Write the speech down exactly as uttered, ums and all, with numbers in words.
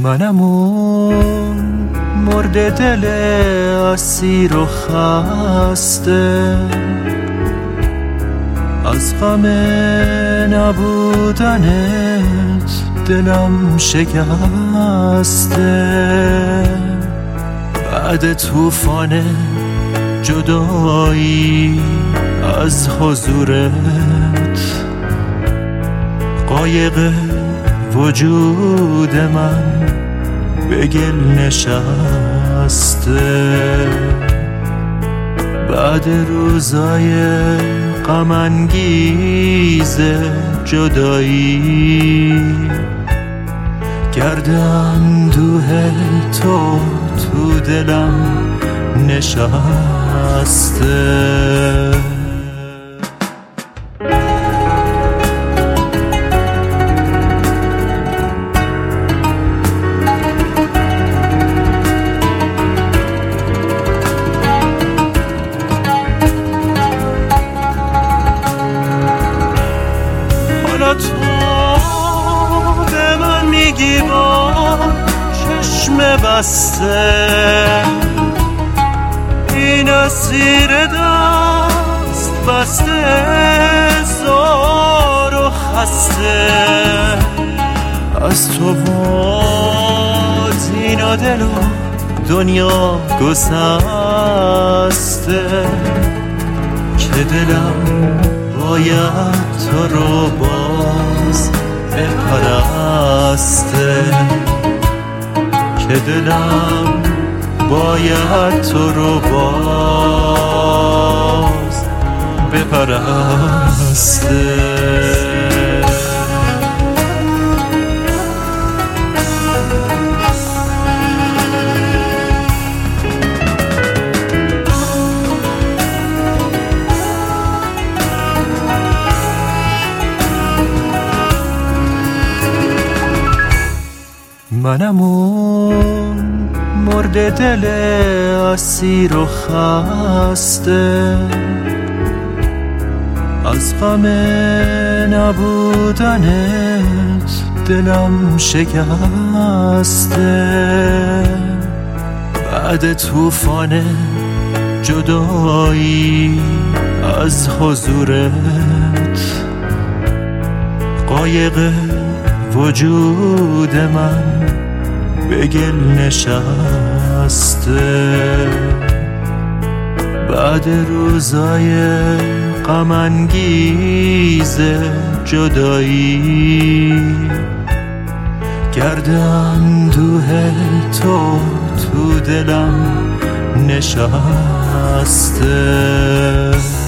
منم اون مرد دل اسیر و خسته، از غم نبودنت دلم شکسته. بعد طوفان جدایی از حضورت، قایق وجود من به گل نشسته. بعد روزای غم انگیز جدایی، گرد اندوه تو تو دلم نشسته. حالا تو به من میگی با چشم بسته، این اسیر دست بسته زار و خسته. از تو بود این دل و دنیا گسسته، که دلم باید تو رو باز بپرسته، که دلم باید تو رو باز بپرسته. منم اون مرد دل اسیر و خسته، از غم نبودنت دلم شکسته. بعد طوفان جدایی از حضورت، قایق وجود من به گل نشسته. بعد روزای غم انگیز جدایی، گرد اندوه تو تو دلم نشسته.